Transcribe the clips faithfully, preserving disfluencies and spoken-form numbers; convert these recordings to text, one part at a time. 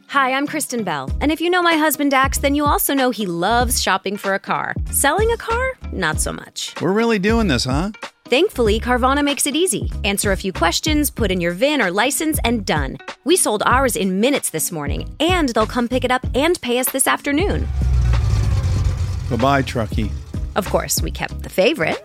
Hi, I'm Kristen Bell, and if you know my husband Dax, then you also know he loves shopping for a car. Selling a car? Not so much. We're really doing this, huh? Thankfully, Carvana makes it easy. Answer a few questions, put in your V I N or license, and done. We sold ours in minutes this morning, and they'll come pick it up and pay us this afternoon. Bye-bye, truckie. Of course, we kept the favorite.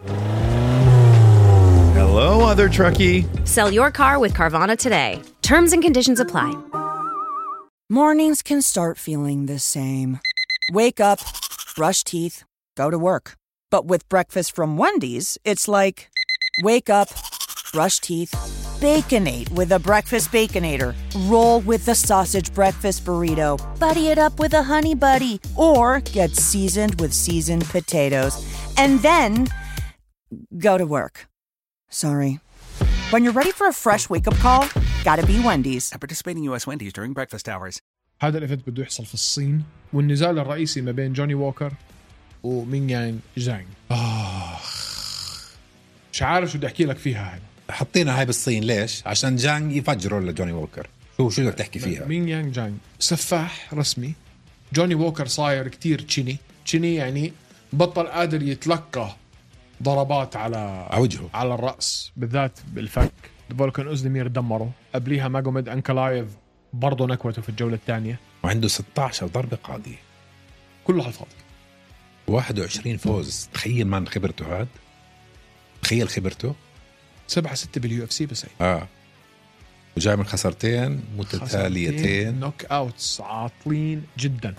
Hello, other truckie. Sell your car with Carvana today. Terms and conditions apply. Mornings can start feeling the same. Wake up, brush teeth, go to work. But with breakfast from Wendy's, it's like, wake up, brush teeth, Baconate with a breakfast Baconator. Roll with the sausage breakfast burrito. Buddy it up with a Honey Buddy. Or get seasoned with seasoned potatoes. And then, go to work. Sorry. When you're ready for a fresh wake-up call, gotta be Wendy's. At participating U S Wendy's during breakfast hours. هذا الإيفنت بده يحصل في الصين، والنزال الرئيسي ما بين جوني ووكر ومين يانغ جانغ. آخ مش عارف شو بدي أحكي لك فيها. هاي حطينا هاي بالصين ليش؟ عشان جانغ يفجروا لجوني ووكر. شو شو بدك تحكي فيها؟ مين يانغ جانغ سفاح رسمي. جوني ووكر صاير كتير تشيني تشيني يعني بطل قادر يتلقى ضربات على وجهه على الرأس بالذات بالفك. فولكان أوزديمير دمره. قبليها ماجوميد أنكلايف برضه نكوته في الجولة الثانية، وعنده ستة عشر ضربة قاضية كله على الفاضي. واحد وعشرين فوز. تخيل مان خبرته هاد، تخيل خبرته. سبعة ستة باليو اف سي بس اه وجاي من خسرتين متتاليتين نوك اوتس عاطلين جدا.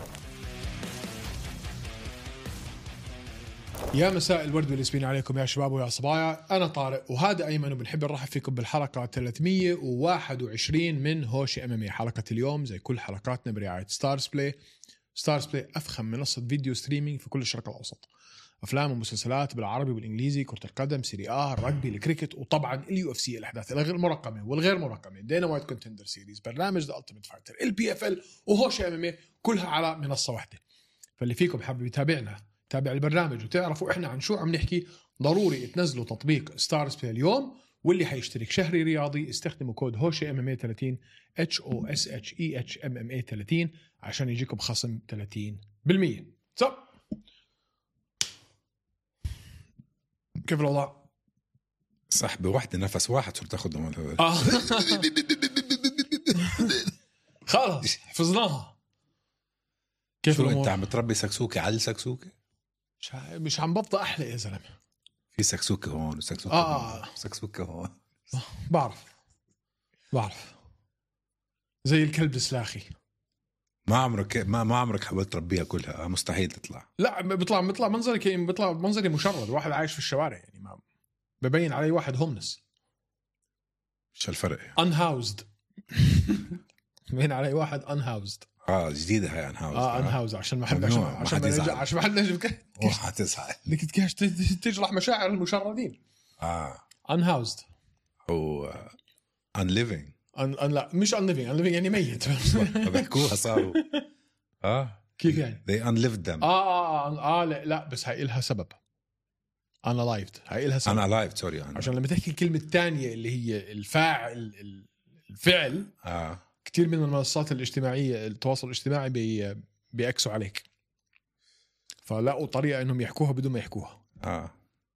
يا مساء الورد والياسمين عليكم يا شباب ويا صبايا. أنا طارق وهذا أيمن، وبنحب نرحب فيكم بالحلقة ثلاثمية وواحد وعشرين من هوشي أم أم إيه. حلقة اليوم زي كل حلقاتنا برعاية ستارز بلاي. ستارز بلاي أفخم منصة فيديو ستريمينج في كل الشرق الأوسط. أفلام ومسلسلات بالعربي والإنجليزي، كرة القدم، سيري آه، الرجبي، الكريكت، وطبعا اليو اف سي، الأحداث الغير مرقمة والغير مرقمة، دينا وايت كونتندر سيريز، برنامج ذا ألتيميت فايتر، البي اف ال، وهوشي أم أم إيه، كلها على منصة واحدة. فاللي فيكم حابب يتابعنا تابع البرنامج وتعرفوا إحنا عن شو عم نحكي، ضروري تنزلوا تطبيق ستارز بلاي اليوم. واللي حيشترك شهري رياضي استخدموا كود هوشي ام ام اي ثلاثين اتش او اس اتش اي اتش ام ام اي ثلاثين عشان يجيكم خصم ثلاثين بالمية. طب كيف الوضع؟ صح بواحدة نفس واحد صرت تاخذ له آه. خلاص حفظناها. كيف شو الأمور؟ انت عم بتربي سكسوكة على السكسوكة؟ مش مش عم ببطأ أحلى يا زلمة. في سكسوكة هون وسكسوكة آه. هون سكسوكة هون. بعرف بعرف زي الكلب السلاخي. ما عمرك ما ما عمرك حاولت تربيها كلها؟ مستحيل تطلع. لا بيطلع بيطلع منظري كي بيطلع منظري مشرد، واحد عايش في الشوارع يعني، ما ببين علي واحد هومنس. شو الفرق؟ unhoused. ببين علي واحد unhoused. اه جديدة هاي unhoused. اه unhoused عشان ما حد عشان عشان ما نرجع عشان ما حد نجيب حتزعل لك تكاش تجرح مشاعر المشردين. اه unhoused او unliving. un, un, لا مش unliving unliving يعني ميت. بحكوها صاروا اه كيف يعني they unlived them. اه اه اه, آه لا, لا بس هاي إلها سبب. unalived هاي إلها سبب. unalived سوري أنا. عشان لما تحكي الكلمة الثانية اللي هي الفاعل الفعل اه كتير من المنصات الاجتماعية التواصل الاجتماعي بي بيأكسوا عليك، فلاقوا طريقة انهم يحكوها بدون ما يحكوها. اه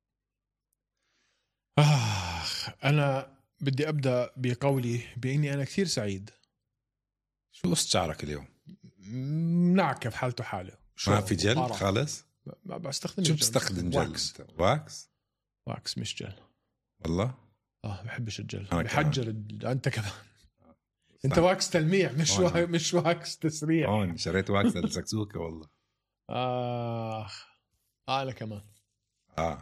آخ أنا بدي أبدأ بقولي بإني أنا كثير سعيد. شو قصة شعرك اليوم؟ منعكف حالته حاله. ما في جل خالص؟ ما بستخدم. شو بستخدم جل؟ واكس. واكس واكس مش جل والله. اه بحبش الجل، أنا بحجر الجل. انت كمان انت واكس تلميع مش وا... مش واكس تسريع. هون شريت واكس للسكسوكة والله. آه أنا كمان آه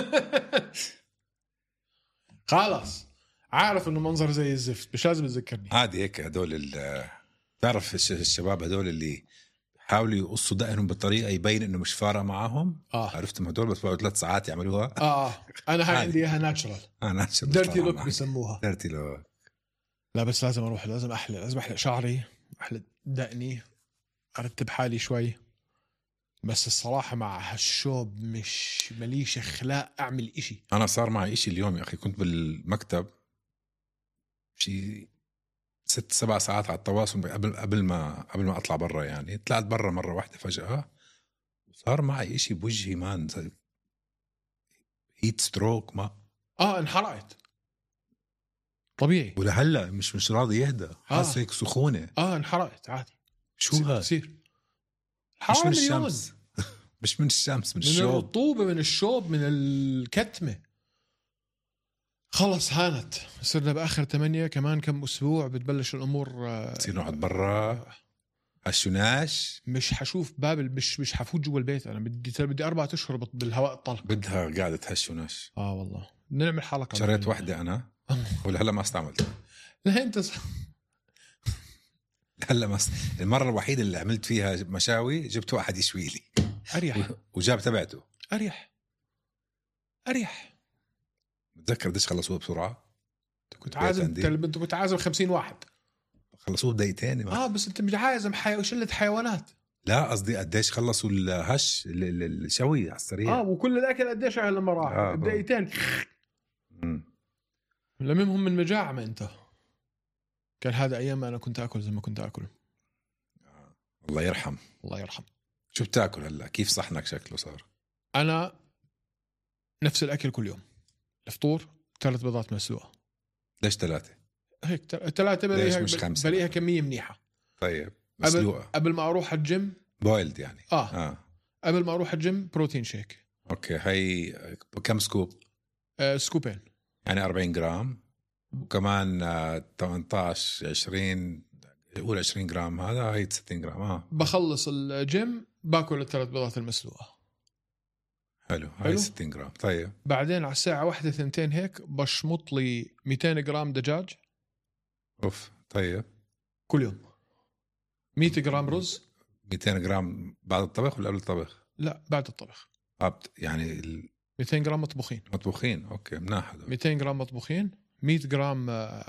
خلاص عارف إنه منظر زي الزفت، مش لازم تذكرني. عادي هيك هدول ال تعرف الشباب هدول اللي حاولوا يقصوا دقنهم بطريقة يبين إنه مش فارق معاهم. آه عرفتم هدول بس بقوا ثلاث ساعات يعملوها. آه, آه. أنا هاي عندي إياها ناتشرال. آه ناتشرال ديرتي لوك بيسموها. ديرتي لوك. لا بس لازم أروح، لازم أحلق لازم أحلق شعري، أحلق دقني، أرتب حالي شوي. بس الصراحة مع هالشوب مش مليش أخلاق أعمل إشي. أنا صار معي إشي اليوم يا أخي، كنت بالمكتب شي ست سبع ساعات على التواصل قبل قبل ما قبل ما اطلع برا. يعني طلعت برا مره واحده فجاه صار معي إشي بوجهي مان زي هيت ستروك. ما اه انحرقت طبيعي. ولهلا مش مش راضي يهدى. حاسس هيك سخونه. اه انحرقت عادي. شو هذا؟ تصير مش من الشمس. مش من الشمس، من, من الشوب. الرطوبة، من الشوب، من الكتمة. خلص هانت. صرنا بآخر ثمانية، كمان كم أسبوع بتبلش الأمور. تصير نقعد برا هالشناش. مش حشوف بابل، مش مش حفوت جوا البيت. أنا بدي بدي أربعة أشهر بالهواء الطلق. بدها قاعدة هالشناش. آه والله نعمل حلقة. شريت واحدة أنا ولا هلا ما استعملتها. لا أنت ص... هلا ما است... المرة الوحيدة اللي عملت فيها مشاوي جبت واحد يشوي لي أريح. وجاب تبعته. أريح أريح. متذكر قديش خلصوه بسرعة. كنت عازم انت كنت عازم خمسين واحد خلصوه بدقيقتين. اه بس انت مش عازم حي... شلة حيوانات. لا قصدي قديش خلصوا الهش الشوي على السريع. اه وكل الاكل قديش على لما راح آه بدقيقتين. لممهم من مجاعة. ما انت كان هذا ايام انا كنت اكل زي ما كنت اكل. آه. الله يرحم. الله يرحم. شو بتاكل هلا؟ كيف صحنك شكله صار؟ انا نفس الاكل كل يوم. الفطور ثلاث بيضات مسلوقة. ليش ثلاثة؟ هيك ثلاثة بلاقيها بلاقيها كمية منيحة. طيب مسلوقة. قبل, قبل ما اروح الجيم بويلد يعني. آه. اه قبل ما اروح الجيم بروتين شيك. اوكي. هي كم سكوب؟ آه سكوبين يعني أربعين جرام. وكمان آه ثمانية عشر عشرين قول عشرين جرام. هذا هي ستين جرام. اه بخلص الجيم باكل الثلاث بيضات المسلوقة. حلو. هاي ستين جرام. طيب بعدين على الساعة واحدة ثنتين هيك بشمط لي مئتين جرام دجاج. اوف. طيب كل يوم. مئة جرام رز. مئتين جرام بعد الطبخ ولا قبل الطبخ؟ لا بعد الطبخ. عبت يعني ال... مئتين جرام مطبوخين. مطبوخين. اوكي مناح. مئتين جرام مطبوخين. مئة جرام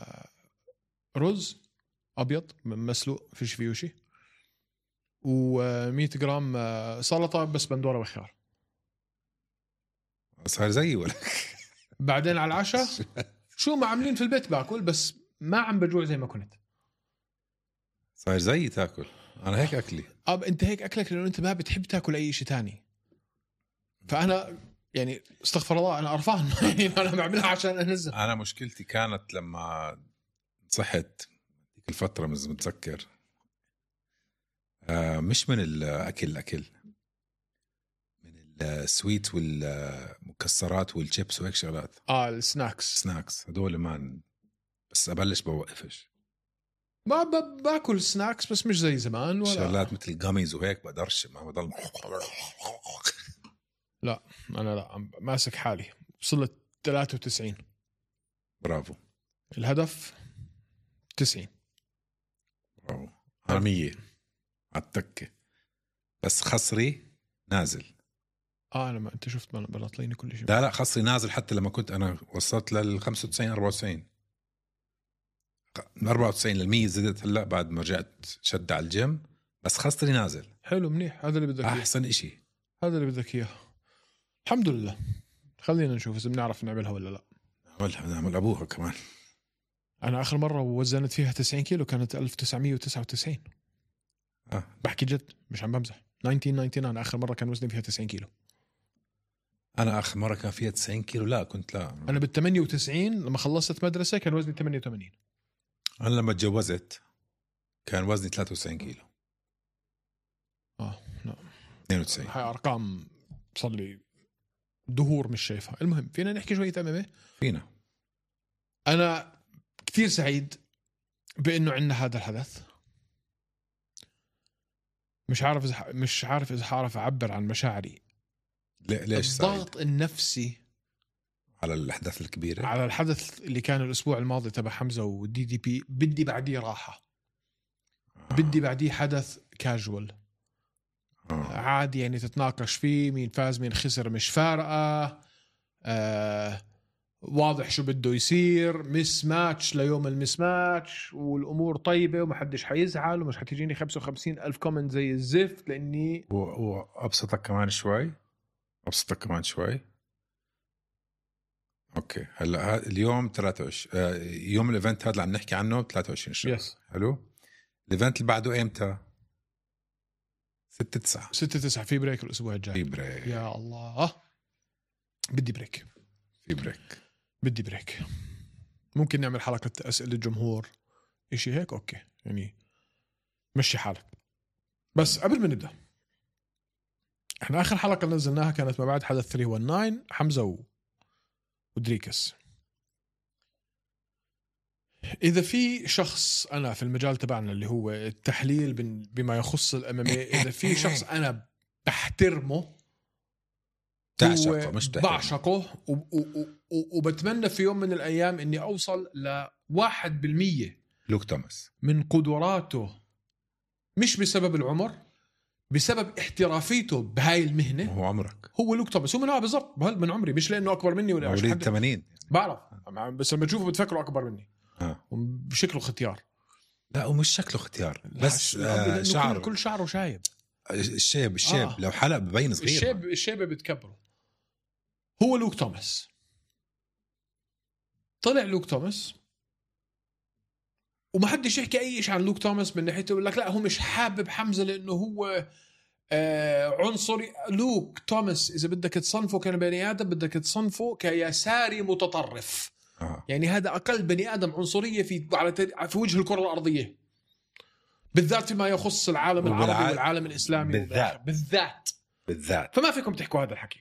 رز ابيض مسلوق فيش فيه شيء. و100 جرام سلطة بس بندورة وخيار. صار زيي ولا؟ بعدين على العشاء شو ما عاملين في البيت باكل بس ما عم بجوع زي ما كنت. صار زيي تاكل. انا هيك اكلي. اب انت هيك اكلك لانه انت ما بتحب تاكل اي شيء تاني. فانا يعني استغفر الله انا قرفان. يعني انا بعملها عشان انزل. انا مشكلتي كانت لما صحت ديك الفتره مش متذكر. آه مش من الاكل الاكل من السويت والمكسرات والشيبس وهيك شغلات. اه السناكس. سناكس هدول ما بس ابلش بوقفش. ما ب... باكل سناكس بس مش زي زمان ولا شغلات مثل الجاميز وهيك بقدرش. ما بضل. لا انا لا ماسك حالي. وصلت ثلاثة وتسعين. برافو. الهدف تسعين. برافو. أنا مية على التكة بس خصري نازل. اه لما انت شفت بلاطليني كل شيء. لا لا خصري نازل. حتى لما كنت انا وصلت لل خمسة وتسعين أربعة وتسعين من أربعة وتسعين للمية زدت هلا بعد ما رجعت شد على الجيم بس خصري نازل. حلو منيح. هذا اللي بدك اياه. احسن اشي. هذا اللي بدك اياه. الحمد لله. خلينا نشوف اذا بنعرف نعملها ولا لا. نعملها. نعمل ابوها كمان. انا اخر مره وزنت فيها تسعين كيلو كانت ألف وتسعمية وتسعة وتسعين. اه بحكي جد مش عم بمزح. ألف وتسعمية وتسعة وتسعين انا اخر مره كان وزني فيها تسعين كيلو. انا اخر مره كان فيها تسعين كيلو. لا كنت لا انا بال ثمانية وتسعين لما خلصت مدرسه كان وزني ثمانية وثمانين. انا لما تجوزت كان وزني ثلاثة وتسعين كيلو. اه لا اثنين وتسعين. هاي ارقام صار لي دهور مش شايفها. المهم فينا نحكي شويه امامي. فينا. انا كثير سعيد بانه عندنا هذا الحدث. مش عارف إذا مش عارف اذا حعرف اعبر عن مشاعري. ليش الضغط سعيد؟ النفسي على الاحداث الكبيره. على الحدث اللي كان الاسبوع الماضي تبع حمزه ودي دي بي. بدي بعديه راحه. آه. بدي بعديه حدث كاجوال. آه. عادي يعني تتناقش فيه مين فاز مين خسر مش فارقه. آه واضح شو بده يصير. مس ماتش ليوم المس ماتش والامور طيبه ومحدش حيزعل ومش حتجيني خمسة وخمسين ألف كومنت زي الزفت لاني وابسطك كمان شوي. ابسطك كمان شوي. اوكي هلا ه- اليوم ثلاثة وعشرين آه، يوم الايفنت هذا اللي عم نحكي عنه ثلاثة وعشرين شهر. Yes. حلو. الايفنت اللي بعده امتى؟ ستة تسعة. ستة تسعة في بريك الاسبوع الجاي. في بريك. يا الله بدي بريك. في بريك. بدي بريك. ممكن نعمل حلقة أسئلة الجمهور إشي هيك أوكي يعني مشي حالك. بس قبل ما نبدأ احنا آخر حلقة نزلناها كانت ما بعد حدث ثلاثمية وتسعة عشر حمزة و... ودريكس. إذا في شخص أنا في المجال تبعنا اللي هو التحليل بما يخص الأمامية، إذا في شخص أنا بحترمه تعشقه مش تحترمه. بعشقه و... و... و... وبتمنى في يوم من الأيام إني أوصل لواحد بالمية لوك توماس من قدراته، مش بسبب العمر، بسبب احترافيته بهاي المهنة. هو عمرك هو لوك توماس هو من اه بالضبط من عمري، مش لأنه أكبر مني ولا مش مواليد حد ثمانين. بعرف، بس لما تشوفه بتفكره أكبر مني. آه. بشكله ختيار. لا ومش شكله اختيار بس آه شعره. كل شعره شايب. الشيب الشيب آه. لو حلق ببين صغير. الشيب الشيبة بتكبره. هو لوك توماس. طلع لوك توماس وما حدش يحكي أي شيء عن لوك توماس من ناحيته، يقول لك لا هو مش حابب حمزة لأنه هو آه عنصري. لوك توماس إذا بدك تصنفه كبني آدم بدك تصنفه كيساري متطرف. آه. يعني هذا أقل بني آدم عنصرية في على في وجه الكرة الأرضية، بالذات فيما يخص العالم وبالع... العربي والعالم الإسلامي بالذات بالذات بالذات. فما فيكم تحكوا هذا الحكي.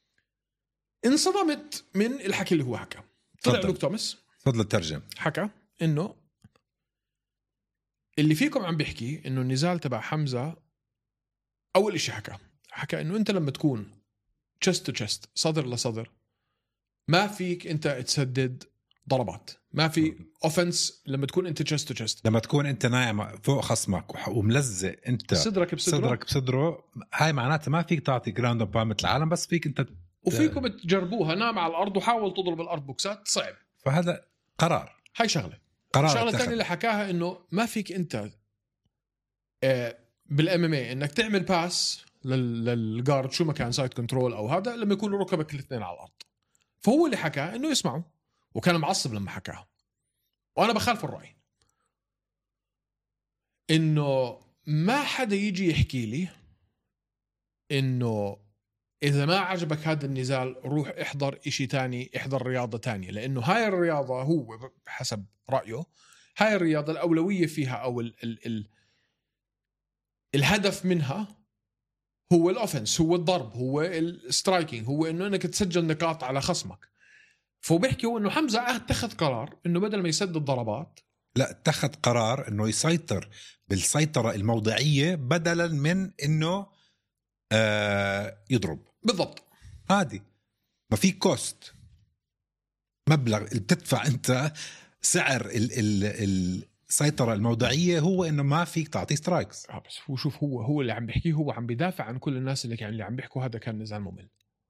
انصدمت من الحكي اللي هو حكى. طلع فضل. لوك توماس تفضل ترجم. حكى إنه اللي فيكم عم بيحكي إنه النزال تبع حمزة، أول إشي حكى حكى إنه أنت لما تكون chest to chest صدر لصدر ما فيك أنت تسدد ضربات، ما في اوفنس لما تكون انت chest to chest. لما تكون انت نايم فوق خصمك وملزق انت صدرك بصدره صدرك بصدره، هاي معناتها ما فيك تعطي جراوند اب مثل العالم، بس فيك انت وفيكم تجربوها. نام على الارض وحاول تضرب الارض بوكسات، صعب. فهذا قرار. هاي شغله. قرار الشغله اتخذ. الثانيه اللي حكاها انه ما فيك انت بالام ام اي انك تعمل باس للجارد شو ما كان سايد كنترول او هذا لما يكونوا ركبك الاثنين على الارض. فهو اللي حكى انه يسمعوا، وكان معصب لما حكاها، وانا بخالف الراي. انه ما حدا يجي يحكي لي انه اذا ما عجبك هذا النزال روح احضر اشي تاني، احضر رياضة تانية، لانه هاي الرياضة هو حسب رأيه هاي الرياضة الاولوية فيها او ال ال ال الهدف منها هو الاوفنس، هو الضرب، هو السترايكينج، هو انه انك تسجل نقاط على خصمك. فهو بيحكي هو انه حمزة اتخذ قرار انه بدل ما يسدد ضربات لا اتخذ قرار انه يسيطر بالسيطرة الموضعية بدلا من انه آه يضرب. بالضبط. هادي ما في كوست، مبلغ اللي بتدفع انت سعر ال ال السيطرة الموضعية هو انه ما فيك تعطي سترايكس. اه بس هو شوف هو هو اللي عم بيحكيه، هو عم بيدافع عن كل الناس اللي كان اللي عم بيحكوا هذا كان نزال ممل.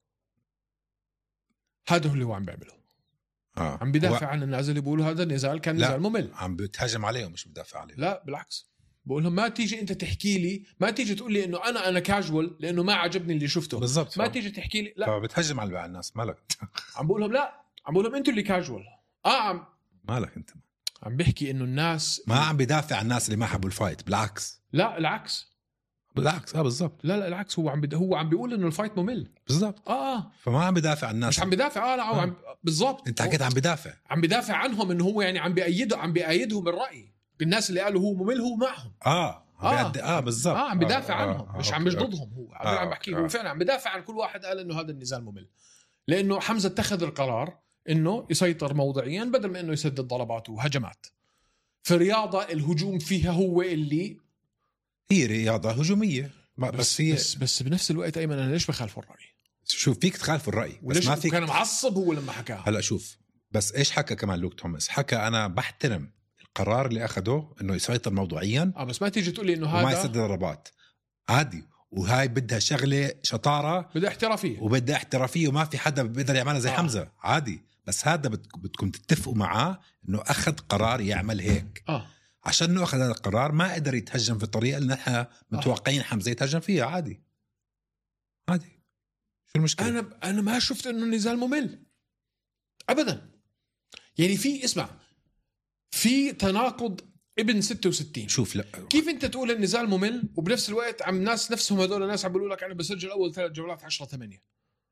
هذا هو اللي هو عم بيعمله. آه. عم بيدافع هو... عن الناس اللي بيقولوا هذا النزال كان نزال ممل. عم بتهاجم عليهم مش بدافع عليهم. لا بالعكس، بقول لهم ما تيجي انت تحكي لي، ما تيجي تقول لي انه انا انا كاجوال لانه ما عجبني اللي شفته بالضبط. ما ف... تيجي تحكي لي لا فبتهجم على الناس. مالك عم بقول لهم لا، عم بقول لهم انتوا اللي كاجوال. اه عم مالك انت عم بحكي انه الناس ما عم بدافع عن الناس اللي ما حبوا الفايت، بالعكس. لا العكس بالعكس اه بالضبط. لا لا العكس، هو عم بد... هو عم بيقول انه الفايت ممل. بالضبط. اه فما عم بدافع عن الناس. مش عم بدافع اه لا آه. عم بالضبط. انت حكيت عم بدافع عم بدافع عنهم انه هو يعني عم بيأيده عم بيأيدهم الرأي بالناس اللي قالوا هو ممل، هو معهم. اه اه, بيد... آه بالضبط. آه عم بدافع آه عنهم آه مش آه عم مش أوكي. ضدهم. هو آه عم بحكي آه. هو فعلا عم بدافع عن كل واحد قال انه هذا النزال ممل، لانه حمزة اتخذ القرار انه يسيطر موضعيا بدل من انه يسدد ضربات وهجمات. في رياضة الهجوم فيها هو اللي هي رياضة هجومية. بس بس هي بس, بس بنفس الوقت ايمن انا ليش بخالف الرأي؟ شوف فيك تخالف الرأي بس ما فيك. كان معصب هو لما حكاها. هلا شوف بس ايش حكى كمان لوك توماس؟ حكى انا بحترم القرار اللي اخده انه يسيطر موضوعيا اه بس ما تيجي تقول لي انه وما هذا يسدد ضربات. عادي، وهاي بدها شغلة شطارة، بدها احترافية وبدها احترافية، وما في حدا بيقدر يعملها زي آه. حمزة. عادي، بس هذا بدكم تتفقوا معاه انه اخذ قرار يعمل هيك. اه عشان انه اخذ هذا القرار ما قدر يتهجم في الطريقة اللي نحن متوقعين حمزة يتهجم فيها. عادي عادي، شو المشكلة؟ انا انا ما شفت انه النزال ممل ابدا. يعني في اسمع في تناقض ابن ستة وستين. شوف لا كيف انت تقول النزال ممل وبنفس الوقت عم ناس نفسهم هذول الناس عم بيقولوا لك انا بسجل اول ثلاث جولات عشرة ثمانية.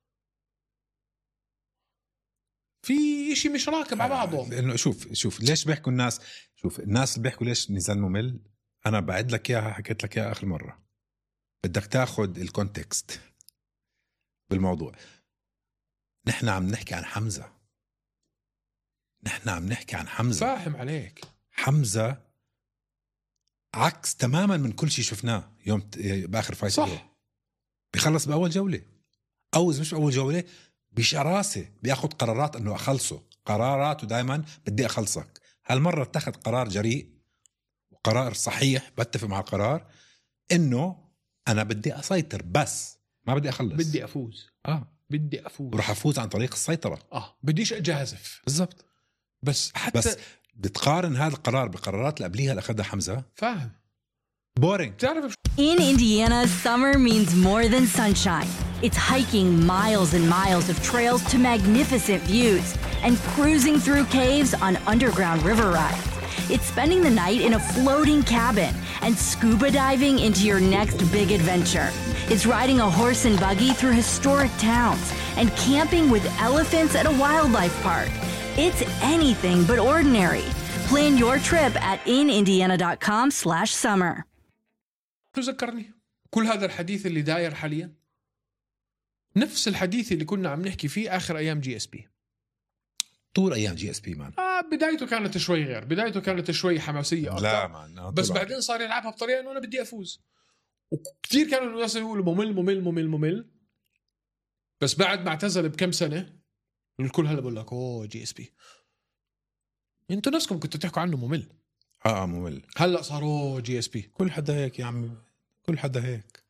في شيء مش راكب على بعضه. لانه شوف شوف ليش بيحكوا الناس، شوف الناس اللي بيحكوا ليش نزال ممل، انا بعد لك اياها، حكيت لك اياها اخر مره. بدك تاخذ الكونتكست بالموضوع. نحن عم نحكي عن حمزه، نحن عم نحكي عن حمزه. فاهم عليك. حمزه عكس تماما من كل شيء شفناه يوم باخر فايت. صح. بيخلص باول جوله، او مش باول جوله، بشراسه بياخذ قرارات انه اخلصه. قراراته دائما بدي اخلصك. هالمره اتخذ قرار جريء وقرار صحيح، بتفق مع القرار انه انا بدي اسيطر بس ما بدي اخلص، بدي افوز. اه بدي افوز وراح افوز عن طريق السيطره. اه بديش اجازف. بالضبط. بس حتى بس بتقارن هذا القرار بالقرارات اللي قبليها اللي اخذها حمزه، فاهم. بورينج. تعرف In Indiana, summer means more than sunshine. It's hiking miles and miles of trails to magnificent views and cruising through caves on underground river rides. It's spending the night in a floating cabin and scuba diving into your next big adventure. It's riding a horse and buggy through historic towns and camping with elephants at a wildlife park. It's anything but ordinary. Plan your trip at in indiana dot com slash summer. تذكرني كل هذا الحديث اللي داير حاليا نفس الحديث اللي كنا عم نحكي فيه آخر أيام جي اس بي. طول ايام جي اس بي مان. آه بدايته كانت شوي غير، بدايته كانت شوي حماسية أكتر. لا مان. بس بعدين صار يلعبها بطريقة إنه أنا بدي أفوز، وكتير كانوا الناس يقولوا ممل ممل ممل ممل. بس بعد ما اعتزل بكم سنة الكل هلا بقول لك أوه جي اس بي. أنتوا نفسكم كنتوا تحكوا عنه ممل. اه ممل. هلا صاروا جي اس بي. كل حدا هيك يا عمي، كل حدا هيك.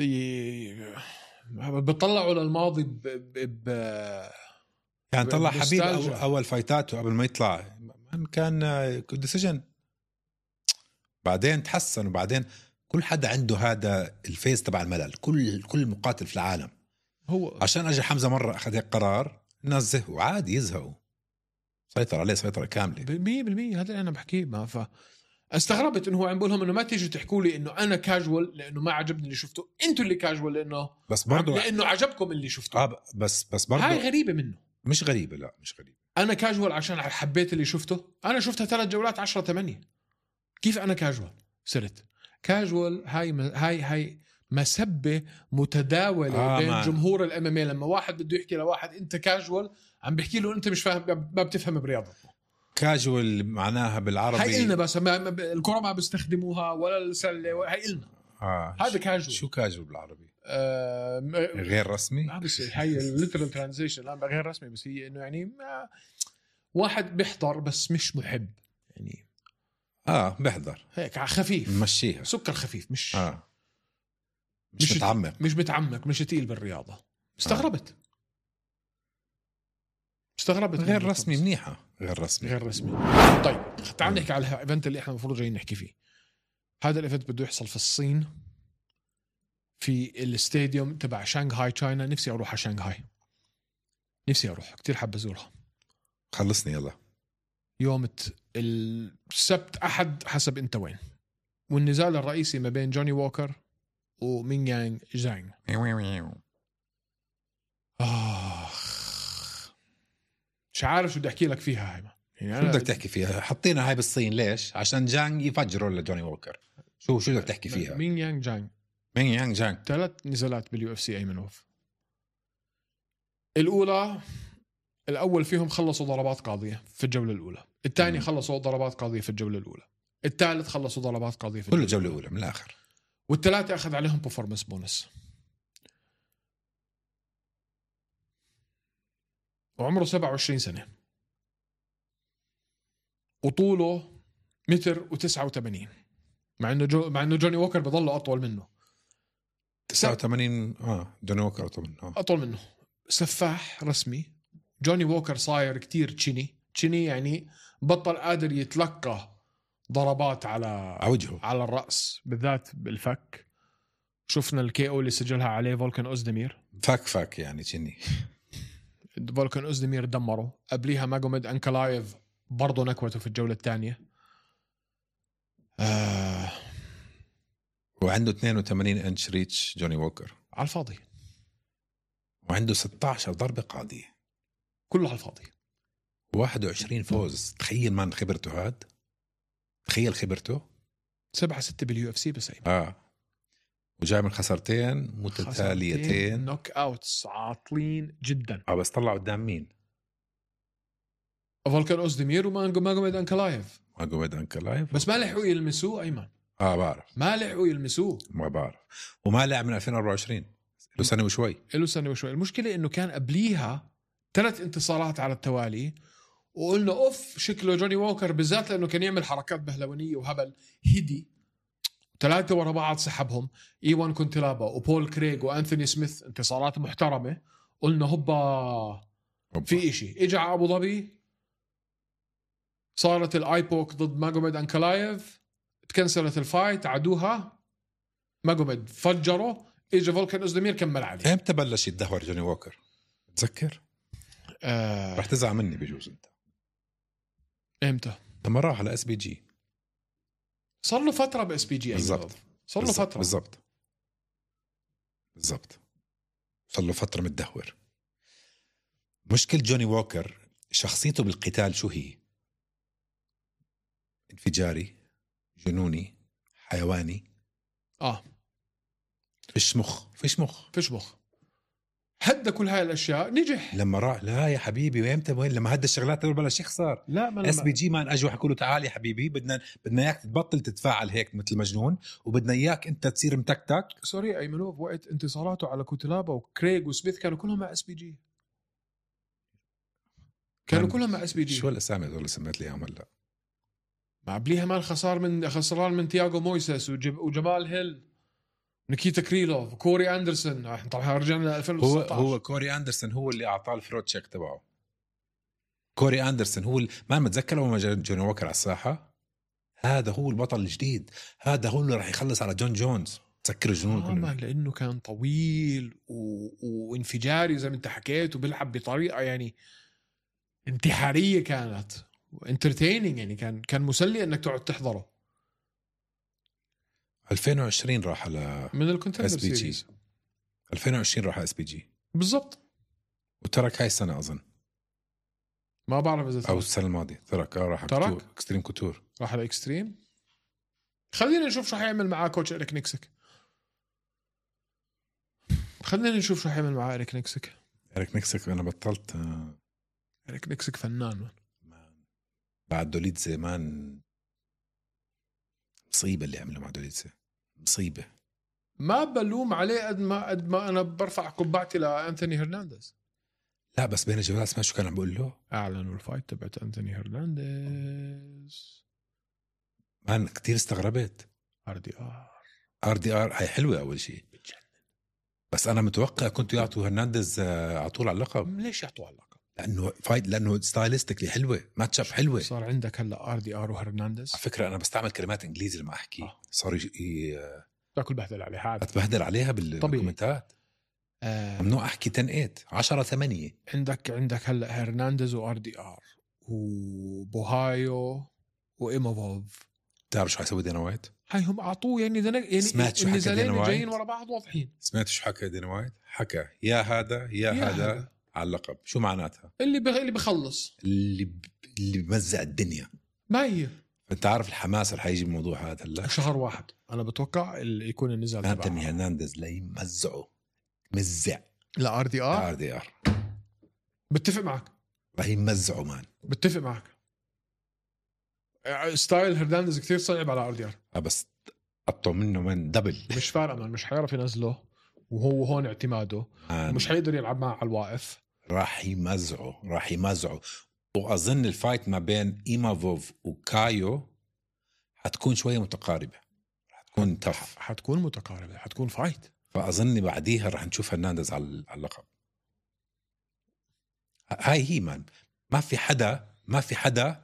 بيطلعوا للماضي ب... ب... يعني طلع حبيب بستالجيا. اول فايتاته قبل ما يطلع كان ديسيجن، بعدين تحسن، وبعدين كل حدا عنده هذا الفيز تبع الملل. كل كل مقاتل في العالم هو عشان اجى حمزه مره اخذ هيك قرار، الناس زهقوا عادي يزهقوا، سيطر عليه سيطره كامله مية بالمية. هذا اللي انا بحكيه. ما ف استغربت انه هو عم بقول لهم انه ما تيجي تحكوا لي انه انا كاجوال لانه ما عجبني اللي شفته، انتوا اللي كاجوال لانه بس برضو لانه عجبكم اللي شفته. آه بس بس برضو هاي غريبه منه. مش غريبه، لا مش غريبه. انا كاجوال عشان حبيت اللي شفته. انا شفتها ثلاث جولات عشرة ثمانية. كيف انا كاجوال صرت كاجوال؟ هاي هاي هاي مسبه متداوله آه بين ما. جمهور الام ام اي. لما واحد بده يحكي لواحد انت كاجوال عم بيحكي له انت مش فاهم، ما بتفهم برياضه. كاجوال معناها بالعربي هاي إلنا بس ما الكرة ما بيستخدموها ولا السلة. هاي إلنا آه. هذا كاجوال. شو كاجوال بالعربي؟ آه غير رسمي. لا بس هاي الليترال ترانزيشن لا غير رسمي، بس هي إنه يعني ما واحد بيحضر بس مش محب يعني. اه بحضر هيك خفيف، مشيها سكر خفيف، مش اه مش, مش متعمق مش متعمق مش تقيل بالرياضة. استغربت آه. استغربت. غير رسمي منيحة. غير رسمي غير رسمي. طيب تعال نحكي على الايفنت اللي احنا المفروض جايين نحكي فيه. هذا الايفنت بده يحصل في الصين في الاستاديوم تبع شانغهاي تشاينا. نفسي اروح على شانغهاي، نفسي اروح كتير، حاب ازورها. خلصني يلا. يوم السبت احد حسب انت وين. والنزال الرئيسي ما بين جوني ووكر ومين يانغ جانغ. آخ مش عارف شو بدي احكي لك فيها هاي. يعني شو بدك تحكي فيها؟ حطينا هاي بالصين ليش؟ عشان جانغ يفجروا لجوني ووكر. شو شو بدك تحكي فيها؟ مين يانغ جانغ مين يانغ جانغ ثلاث نزالات باليو اف سي ايمنوف. الاولى الاول فيهم خلصوا ضربات قاضيه في الجوله الاولى، الثاني خلصوا ضربات قاضيه في الجوله الاولى، الثالث خلصوا ضربات قاضيه في كل الجوله الجوله الاولى من الاخر، والثلاثه اخذ عليهم برفورمانس بونس. وعمره سبعة وعشرين سنه وطوله متر وتسعة وثمانين، مع انه جو مع انه جوني ووكر بضله اطول منه. تسعة وثمانين اه جوني ووكر اطول منه آه. اطول منه. سفاح رسمي. جوني ووكر صاير كتير تشيني تشيني يعني بطل قادر يتلقى ضربات على وجهه على الراس بالذات بالفك. شفنا الكي او اللي سجلها عليه فولكان اوزدمير. فك فك يعني تشيني فولكان أوزديمير دمره. قبليها ماجوميد أنكلايف برضه نكوته في الجولة الثانية. آه. وعنده اثنين وثمانين انش ريتش جوني ووكر على الفاضي، وعنده ستة عشر ضربة قاضية كله على الفاضي. واحد وعشرين فوز. تخيل من خبرته هاد، تخيل خبرته سبعة ستة باليو اف سي بس. اه وجاي من خسارتين متتاليتين، نوك اوتس عاطلين جدا. اه بس طلع قدام مين؟ فولكان أوزديمير وماجوميد أنكلايف. ماجوميد أنكلايف بس ما لحقوا يلمسوه أيمن. اه بعرف، ما لحقوا يلمسوه، ما بعرف. وما لعب من ألفين وأربعة وعشرين، له سنة وشوي. له سنة وشوي. المشكلة إنه كان قبليها ثلاث انتصارات على التوالي، وقلنا أوف شكله جوني ووكر بالذات لأنه كان يعمل حركات بهلوانية وهبل. هدي ثلاثة ورا بعض سحبهم، إيوان كونتلابا وبول كريغ وأنثوني سميث، انتصارات محترمة. قلنا هبا, هبا. في إشي إجا على أبو ظبي، صارت الآيبوك ضد ماجوميد أنكلايف، تكنسلت الفايت، عدوها ماجوميد فجره، إجا فولكان أوزديمير كمل عليه. امتى بلش يتدهور جوني ووكر؟ تذكر؟ آه. رح تزعل مني بجوز انت. امتى؟ لما راح على اس بي جي. صار له فترة باس بي جي. بالضبط، صار له فترة. بالضبط بالضبط صار له فترة متدهور. مشكلة جوني ووكر شخصيته بالقتال شو هي؟ انفجاري، جنوني، حيواني. اه فيش مخ، فيش مخ فيش مخ. هدى كل هاي الاشياء، نجح. لما راح لا يا حبيبي، ويمتى وين لما هدى الشغلات اول بلش يخسر. لا ما اس بي جي مان اجوا حكوا له تعال يا حبيبي، بدنا بدنا اياك تبطل تتفاعل هيك مثل مجنون، وبدنا اياك انت تصير متكتك. سوري ايمنوف، وقت انتصاراته على كوتلابا وكريغ وسميث كانوا كلهم مع اس بي جي، كانوا كلهم مع اس بي جي. شو الاسامي هذول اللي سميت لي اياهم هلا؟ مع قبليها مان خسار من خسران من تياغو مويسيس وجب وجمال هيل، نيكيتا كريلوف، كوري أندرسون. طبعا رجعنا ل ألفين وستة عشر. هو هو كوري أندرسون هو اللي أعطاه الفروت تشيك تبعه. كوري أندرسون هو ما متذكر لما جاء جوني ووكر على الساحة. هذا هو البطل الجديد، هذا هو اللي راح يخلص على جون جونز. تذكر الجنون آه كله، لأنه كان طويل و... وانفجاري زي ما انت حكيت، وبيلعب بطريقة يعني انتحارية كانت، وانترتينينج يعني، كان كان مسلي انك تقعد تحضره. ألفين وعشرين راح على من الكونتندر سيريز. ألفين وعشرين راح على اس بي جي بالضبط، وترك هاي السنة أظن، ما بعرف إذا أو السنة الماضية ترك. آه راح ترك اكستريم كوتور، راح على اكستريم. خلينا نشوف شو حيعمل معاه كوتش إريك نيكسك. خلينا نشوف شو حيعمل معاه إريك نيكسك. إريك نيكسك أنا بطلت. آه. إريك نيكسك فنان مان. بعد دوليتزي مان مصيبة اللي عمله مع دوليتزي، مصيبة. ما بلوم عليه قد ما قد ما أنا برفع قبعتي لأنتوني هرنانديز. لا بس بين الجولات اسمع شو كان عم بقول له. أعلنوا الفايت تبعت أنتوني هرنانديز، مان كتير استغربت. ار دي ار ار دي ار هاي حلوة أول شيء، بس أنا متوقع كنتوا يعطوا هرنانديز على طول على اللقب. ليش يعطوا على اللقب؟ لأنه فايت، لأنه ستايلستيكلي حلوة، ماتش اب حلوة. صار عندك هلا ار دي ار وهرنانديز. على فكرة أنا بستعمل كلمات إنجليزي لما أحكي. آه. صار ي... تاكل بهدل عليه عادي، أتبهدل عليها بالكومنتات. آه. ممنوع أحكي عشرة ثمانية عشرة ثمانية. عندك عندك هلا هرنانديز وار دي ار وبوهايو وإيموفوف. تعرف شو حيسوي دينا وايت؟ هاي هم أعطوه يعني دنا يعني سمعت شو حكى دينا وايت؟ جايين ورا بعض واضحين. سمعت شو حكى دينا وايت؟ حكى يا هذا يا, يا هذا, هذا على اللقب. شو معناتها؟ اللي بغ... اللي بخلص، اللي ب... اللي بمزع الدنيا. ما هي انت عارف الحماس اللي حيجي بالموضوع هذا هلا شهر واحد. انا بتوقع اللي يكون النزال تبعه أنتوني هرنانديز لا يمزعه مزع. لا ار دي ار ار دي ار بتفق معك، راح يمزعه مان. بتفق معك. ستايل هرنانديز كثير صعب على ار دي ار. اه بس قطوا منه من دبل. مش فارقه مان، مش حيعرف ينزله، وهو هون اعتماده، مش حيقدر يلعب معه على الواقف. راح يمزعه راح يمزعه واظن الفايت ما بين ايمافوف وكايو حتكون شويه متقاربه، حتكون تف حتكون متقاربه، حتكون فايت. فاظن بعديها راح نشوف هرنانديز على اللقب. هاي هي مان، ما في حدا ما في حدا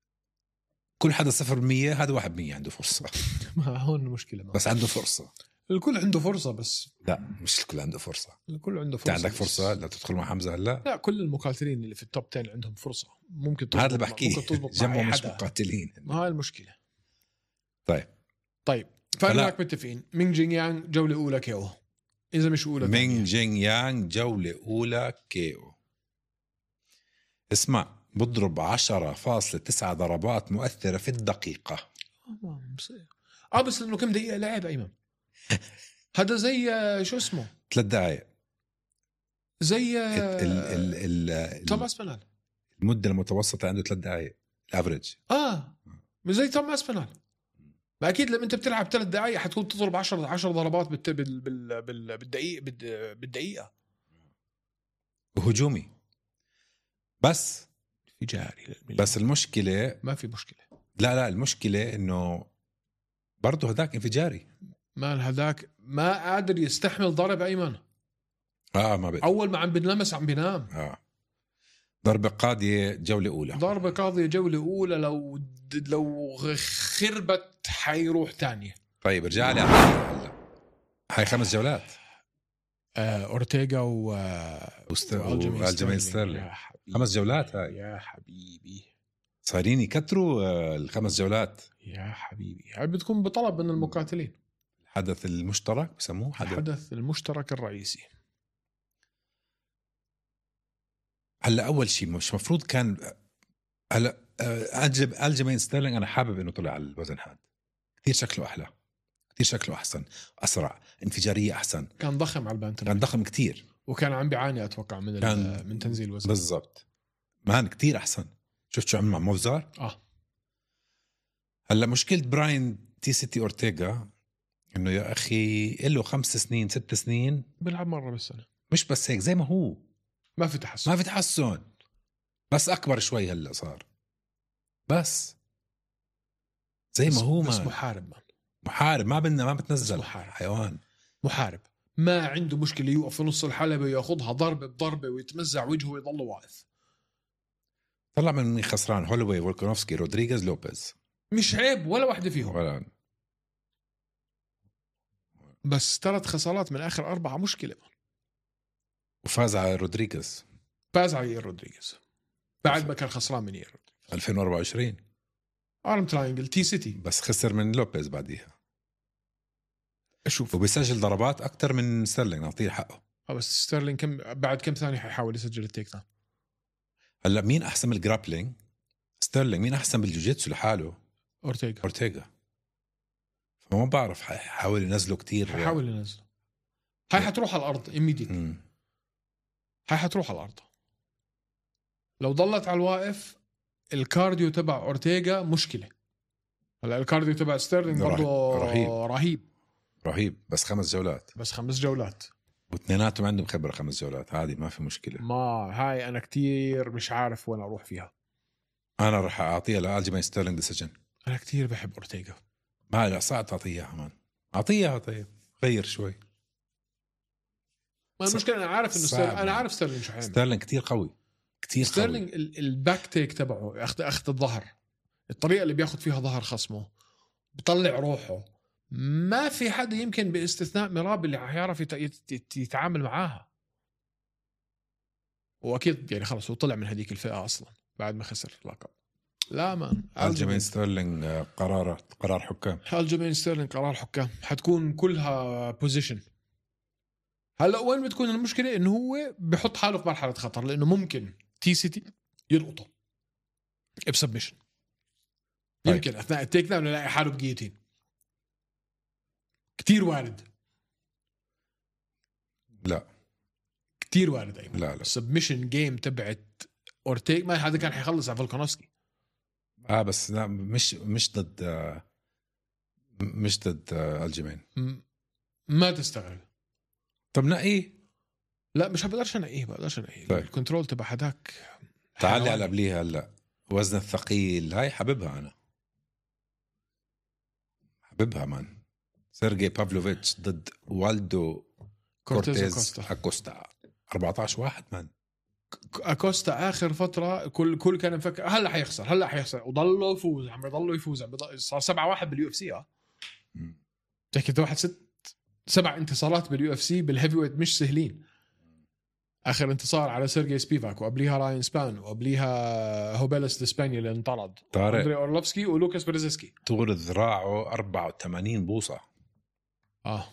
كل حدا صفر بالمية، هذا واحد بالمية عنده فرصه. ما هون المشكله ما. بس عنده فرصه. الكل عنده فرصة بس لا مش الكل عنده فرصة. الكل عنده انت فرصة. عندك بس. فرصة لا تدخل مع حمزة هلا؟ لا كل المقاتلين اللي في التوب عشرة عندهم فرصة. ممكن تزبط. هذا اللي بحكيه. ممكن تزبط مع جمعوا أي مش حدا. مقاتلين. ما هاي المشكلة. طيب طيب فلا. فهناك متفقين. مينغ جين يانغ جولة أولى كيو. إذا مش أولى مينغ جين يانغ جولة أولى كيو. اسمع بضرب عشرة فاصلة تسعة ضربات مؤثرة في الدقيقة. اه بس لأنه كم دقيقة لعب أيمن. هذا زي شو اسمه ثلاث دقائق زي ال ال ال توماس بنال. المدة المتوسطة عنده ثلاث دقائق الافريج. اه زي توماس بنال. ما اكيد لما انت بتلعب ثلاث دقائق حتكون تضرب عشرة عشرة ضربات بالت... بال... بال... بال... بالدقيقة بال... بالدقيقة. وهجومي بس في جاري بس المشكلة ما في مشكلة. لا لا المشكلة انه برضه هذاك انفجاري. ما هذاك ما قادر يستحمل ضرب أيمن. اه ما بقدر. اول ما عم بنلمس عم بينام. اه ضربة قاضية جولة أولى. ضربة قاضية جولة أولى لو لو خربت حيروح تانية. طيب ارجع لي هلا. هاي خمس جولات. آه أورتيغا و والجيمين ستيرلينج. خمس جولات هاي يا حبيبي. صارين يكتروا آه الخمس جولات يا حبيبي. هاي بتكون بطلب من المقاتلين. الحدث المشترك بسموه حدث. الحدث المشترك الرئيسي. هلا اول شيء مش مفروض كان هلا أجب الجيمين ستيرلينج انا حابب انه طلع على الوزن هذا. كثير شكله احلى كثير شكله احسن اسرع انفجاريه احسن. كان ضخم على البانتر. كان ضخم كثير وكان عم بيعاني اتوقع من كان من تنزيل الوزن. بالضبط مان كثير احسن. شفت شو عمل مع موفزار. اه هلا مشكله براين تي سيتي اورتيغا انه يا اخي له خمس سنين ست سنين بيلعب مره بالسنه. مش بس هيك زي ما هو ما في تحسن ما في تحسن بس اكبر شوي هلا صار بس زي ما هو. بس ما محارب مان. محارب ما بدنا ما بتنزل محارب. حيوان محارب ما عنده مشكله يوقف في نص الحلبة وياخذها ضربه بضربه ويتمزع وجهه ويضل واقف. طلع من خسران هولوي فولكانوفسكي رودريغيز لوبيز. مش عيب ولا واحدة فيهم ولا. بس ثلاث خسارات من آخر أربعة مشكلة. وفاز على رودريغيز. فاز على رودريغيز بعد ما كان خسران من يير ألفين وأربعة وعشرين ارم تراينجل تي سيتي. بس خسر من لوبيز بعديها. اشوف وبيسجل ضربات أكتر من ستيرلينج نعطيه حقه. بس ستيرلينج كم بعد كم ثانية حيحاول يسجل التيك داون. هلا مين أحسن بالجرابلينج؟ ستيرلينج. مين أحسن بالجوجيتسو لحاله؟ أورتيغا. أورتيغا. فما بعرف حيحاول ينزله كتير. حيحاول ينزله. هاي حتروح على الأرض immediately. هاي حتروح على الأرض. لو ضلت على الواقف الكارديو تبع أورتيغا مشكلة. هلا الكارديو تبع ستيرلينج برضو رهيب رهيب رهيب بس خمس جولات بس خمس جولات واثنيناتهم عندهم خبرة خمس جولات. هذه ما في مشكلة. ما هاي أنا كتير مش عارف وين أروح فيها. أنا رح أعطيها لألجيمين ستيرلينج ديسيجن. أنا كتير بحب أورتيغا. ما لا صعب تعطيها كمان. أعطيها طيب غير شوي. ما المشكلة أنا عارف إنه ستيرلينج أنا عارف ستيرلينج شو حيعمل. ستيرلينج كتير قوي كتير قوي. ستيرلينج الباك تيك تبعه أخذ أخذ الظهر الطريقة اللي بياخد فيها ظهر خصمه بيطلع روحه. ما في حد يمكن باستثناء ميراب اللي حيعرف يتعامل معاها. وأكيد يعني خلص هو طلع من هذيك الفئة أصلا بعد ما خسر اللقب. لا مان الجيمين ستيرلينج قرار قرار حكام. الجيمين ستيرلينج قرار حكام حتكون كلها بوزيشن. هلا وين بتكون المشكلة إنه هو بحط حاله في مرحلة خطر لأنه ممكن تي سيتي يلقطه بسبمشن. يمكن أثناء التيك داون يلاقي حاله بجيتين. كتير وارد. لا كتير وارد أيمن. لا لا سبمشن جيم تبعت أورتيغا ما هذا كان حيخلص على فولكانوفسكي. اه بس لا مش مش ضد مش ضد الجيمين. ما تستغرب. طب نقيه. لا مش بقدرش انقيه بقدرش انقيه. طيب. الكنترول تبع هداك تعالي على قبليها. هلا وزن الثقيل هاي حبيبها انا حبيبها مان. سيرجي بافلوفيتش ضد والدو كورتيز, كورتيز أكوستا. أربعة عشر واحد مان. أكوستا آخر فترة كل كل كان مفكر هلا حيخسر هلا حيخسر وضله يفوز عم يضله يفوز عم صار سبعة واحد باليو اف سي. اه تحكي واحد ست سبع انتصارات باليو اف سي بالهيفي ويت مش سهلين. اخر انتصار على سيرجي سبيفاك، وقبليها راين سبان، وقبليها هوبيلس ديسبانيا اللي انطرد، طارق اندري اورلوفسكي ولوكاس بريزسكي. طول ذراعه أربعة وثمانين بوصة. اه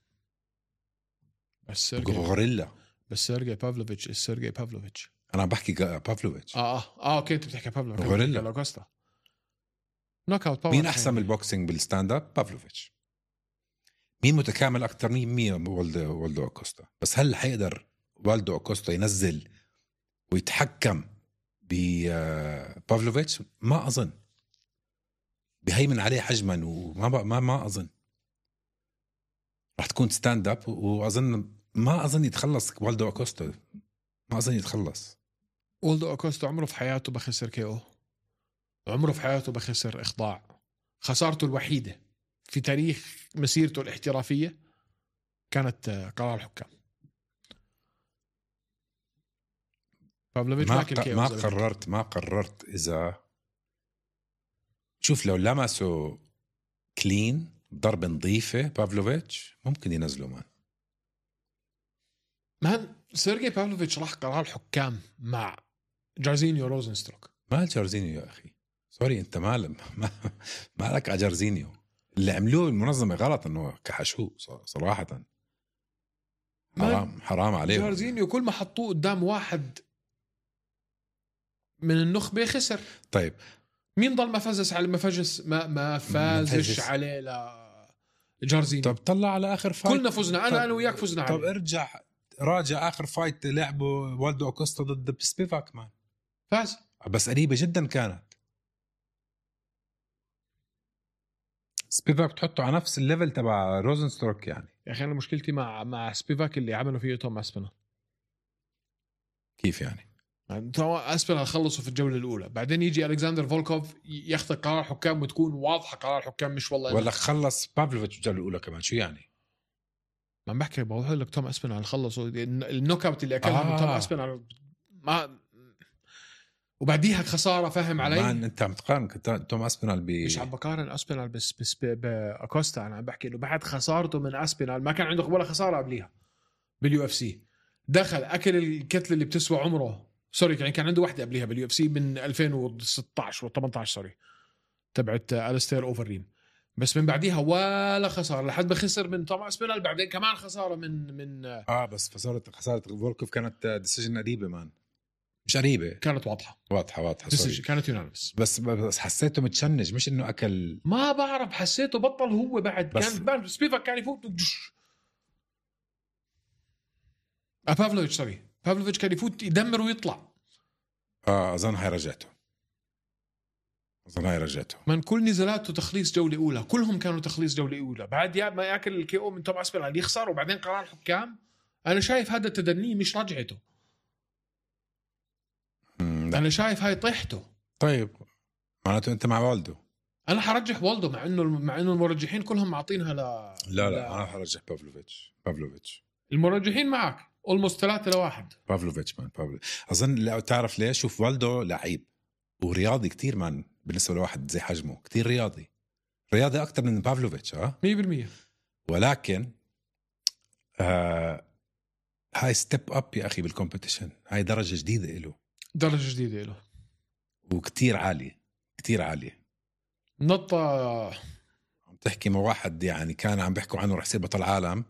بس سيرجي غوريلا. بس سيرجي بافلوفيتش سيرجي بافلوفيتش انا بحكي بافلوفيتش. اه اه اه اوكي انت بتحكي بافلوفيتش. غوريلا. لاكوستا نوك اوت باور. مين احسن من البوكسينج بالستاند اب؟ بافلوفيتش. مين متكامل اكثر؟ مين مين والدو والدو أكوستا. بس هل حيقدر والدو أكوستا ينزل ويتحكم ببافلوفيتش؟ ما اظن. بهيمن عليه حجما وما ما ما اظن راح تكون ستاند اب. واظن ما اظن يتخلص والدو أكوستا، ما اظن يتخلص. والدو أكوستا عمره في حياته بخسر كي او، عمره في حياته بخسر اخضاع. خسارته الوحيده في تاريخ مسيرته الاحترافيه كانت قرار الحكام. ما, ق... ما قررت ما قررت اذا شوف لو لمسوا كلين ضربة نظيفة بافلوفيتش ممكن ينزلوا مان. مان سيرجي بافلوفيتش راح قرار الحكام مع جارزينيو روزنستروك. ما جارزينيو يا أخي سوري أنت مال ما مالك على جارزينيو. اللي عملوه المنظمة غلط إنه كحشوه صراحة. حرام حرام عليه. جارزينيو كل ما حطوه قدام واحد من النخبة خسر. طيب مين ضل ما فازش على ما فازش ما ما فازش عليه لا جارزينيو. طب طلع على آخر فايت كلنا فزنا. أنا أنا وياك فزنا عليه. طب ارجع راجع آخر فايت لعبه والدو أكوستا ضد سبيفاك مان فاز، بس قريبة جدا كانت. سبيفاك تحطه على نفس الليفل تبع روزنستروك يعني. يا أخي أنا مشكلتي مع مع سبيفاك اللي عملوا فيه توم أسبينال. كيف يعني؟ أسبينال خلصوا في الجولة الأولى، بعدين يجي ألكسندر فولكوف يخطئ قرار حكام وتكون واضحة قرار حكام مش والله. ولا خلص بافلوفيتش الجولة الأولى كمان. شو يعني؟ ما بحكي بقول لك توم أسبينال خلصوا النوك اوت اللي أكلها آه. من توم أسبينال ما وبعديها خسارة. فاهم علي؟ ما أنت عم تقارن توم أسبينال ب مش عم بقارن أسبينال بس بس بأكوستا. أنا عم بحكي إنه بعد خسارته من أسبينال ما كان عنده ولا خسارة قبليها باليو اف سي. دخل أكل الكتلة اللي بتسوى عمره سوري يعني كان عنده واحدة قبليها باليو اف سي من ألفين وستة عشر و18 سوري تبعت ألستير أوفرين. بس من بعديها ولا خسارة لحد ما خسر من توم أسبينال. بعدين كمان خسارة من من اه بس خسارة خسارة فولكوف كانت ديسيجن قريبة مان. مش قريبة كانت واضحة واضحة واضحة سوري. كانت يونانيمس. بس بس حسيته متشنج مش إنه أكل. ما بعرف حسيته بطل هو بعد بس كان سبيفاك كان يفوت بافلوفيتش سوري بافلوفيتش كان يفوت يدمر ويطلع. اه اظن هاي رجعته اظن هاي رجعته من كل نزالاته تخليص جوله اولى كلهم كانوا تخليص جوله اولى. بعد يا ما ياكل الكي او من توم أسبينال يخسر وبعدين قرار الحكام. انا شايف هذا تدنيه مش رجعته. انا شايف هاي طيحته. طيب معناته انت مع والدو. انا حرجح والدو مع انه مع انه المرجحين كلهم معطينها ل لا لا, لا. انا حرجح بافلوفيتش. بافلوفيتش المرجحين معك almost ثلاثة لواحد. بافلوفيتش مان بافلوفيتش. أظن لا تعرف ليش. شوف والدو لعيب ورياضي كتير مان بالنسبة لواحد زي حجمه كتير رياضي رياضي أكتر من بافلوفيتش اه مية بالمية. ولكن آه هاي ستيب أب يا أخي بالكومبيتيشن. هاي درجة جديدة إله درجة جديدة إله وكتير عالية كتير عالية. نطة عم تحكي مع واحد يعني كان عم بيحكوا عنه رح يصير بطل عالم.